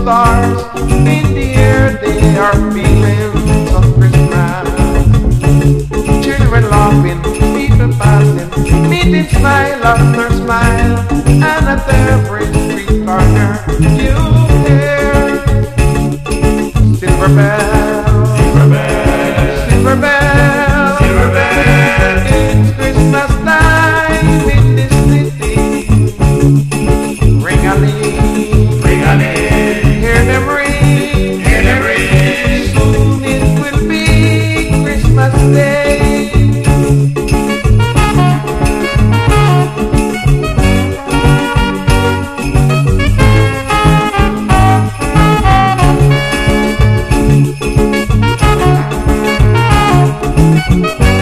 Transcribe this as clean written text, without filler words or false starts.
stars in the air, they are feelings of Christmas. Children laughing, people passing, meeting smile after smile, and at every street corner you hear silver bell, silver bell, silver bell, silver bell. It's Christmas time in this city. Ring-a-ling, ring-a-ling, hear them ring, hear them ring. Soon it will be Christmas Day.